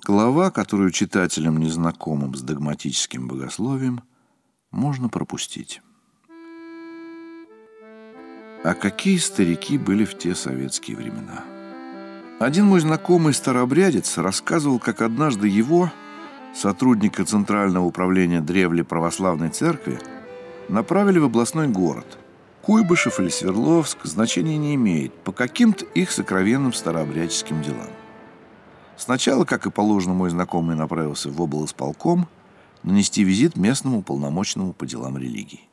Глава, которую читателям, незнакомым с догматическим богословием, можно пропустить. А какие старики были в те советские времена? Один мой знакомый старообрядец рассказывал, как однажды его, сотрудника Центрального управления древлей православной церкви, направили в областной город. Куйбышев или Свердловск значения не имеет по каким-то их сокровенным старообрядческим делам. Сначала, как и положено, мой знакомый направился в облисполком нанести визит местному уполномоченному по делам религии.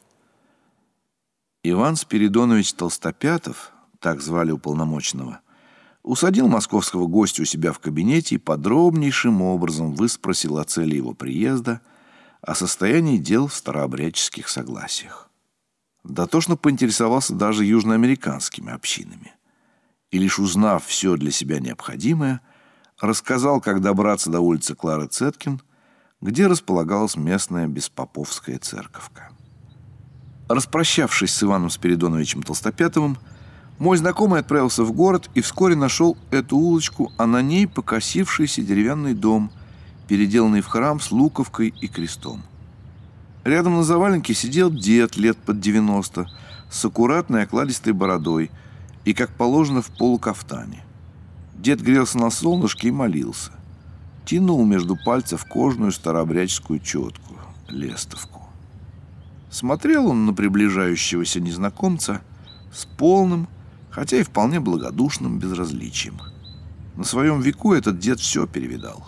Иван Спиридонович Толстопятов, так звали уполномоченного, усадил московского гостя у себя в кабинете и подробнейшим образом выспросил о цели его приезда, о состоянии дел в старообрядческих согласиях. Дотошно поинтересовался даже южноамериканскими общинами. И лишь узнав все для себя необходимое, рассказал, как добраться до улицы Клары Цеткин, где располагалась местная беспоповская церковка. Распрощавшись с Иваном Спиридоновичем Толстопятовым, мой знакомый отправился в город и вскоре нашел эту улочку, а на ней покосившийся деревянный дом, переделанный в храм с луковкой и крестом. Рядом на заваленке сидел дед лет под 90 с аккуратной окладистой бородой и, как положено, в полукафтане. Дед грелся на солнышке и молился. Тянул между пальцев кожную старообрядческую четку, лестовку. Смотрел он на приближающегося незнакомца с полным, хотя и вполне благодушным безразличием. На своем веку этот дед все перевидал.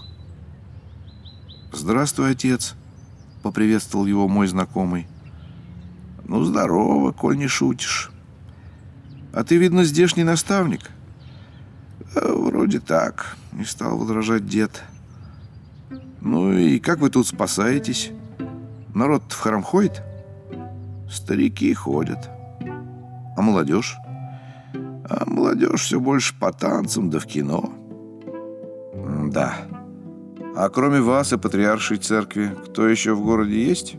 «Здравствуй, отец», — поприветствовал его мой знакомый. «Ну, здорово, коль не шутишь. А ты, видно, здешний наставник?» «Вроде так», — не стал возражать дед. «Ну и как вы тут спасаетесь? Народ в храм ходит?» «Старики ходят». «А молодежь?» «А молодежь все больше по танцам да в кино». «Да. А кроме вас и патриаршей церкви, кто еще в городе есть?»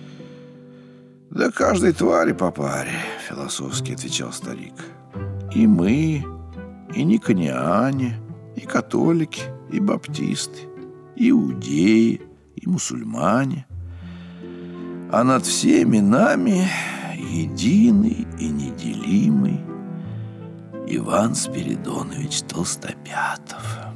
«Да каждой твари по паре», — философски отвечал старик. «И мы, и никониане, и католики, и баптисты, и иудеи, и мусульмане. А над всеми нами единый и неделимый Иван Спиридонович Толстопятов».